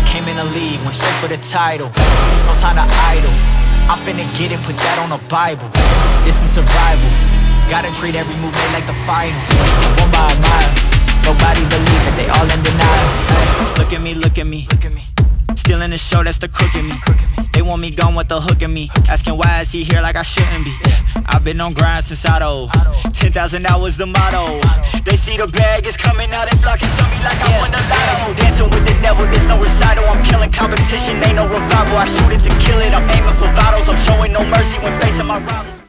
Came in the league, went straight for the title. No time to idle, I'm finna get it, put that on the Bible. This is survival, gotta treat every move made like the final. One by a mile, nobody believe it, they all in denial. Look at me, look at me, still in the show, that's the crook in me. They want me gone with the hook in me, asking why is he here like I shouldn't be. I've been on grind since Auto, 10,000 hours the motto. They see the bag is coming out, they flocking to me like I won the lotto. Dancing with the devil, there's no recital. I'm killing competition, ain't no revival. I shoot it to kill it, I'm aiming for vitals. I'm showing no mercy when facing my rivals.